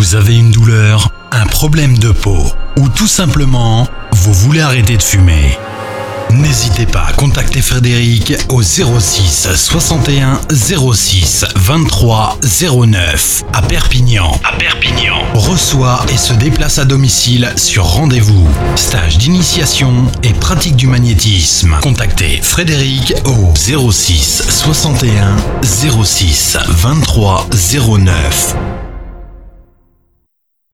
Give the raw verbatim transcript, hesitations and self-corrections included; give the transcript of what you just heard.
Vous avez une douleur, un problème de peau ou tout simplement, vous voulez arrêter de fumer? N'hésitez pas à contacter Frédéric au zéro six soixante et un zéro six vingt-trois zéro neuf à Perpignan. À Perpignan. Reçoit et se déplace à domicile sur rendez-vous. Stage d'initiation et pratique du magnétisme. Contactez Frédéric au zéro six soixante et un zéro six vingt-trois zéro neuf.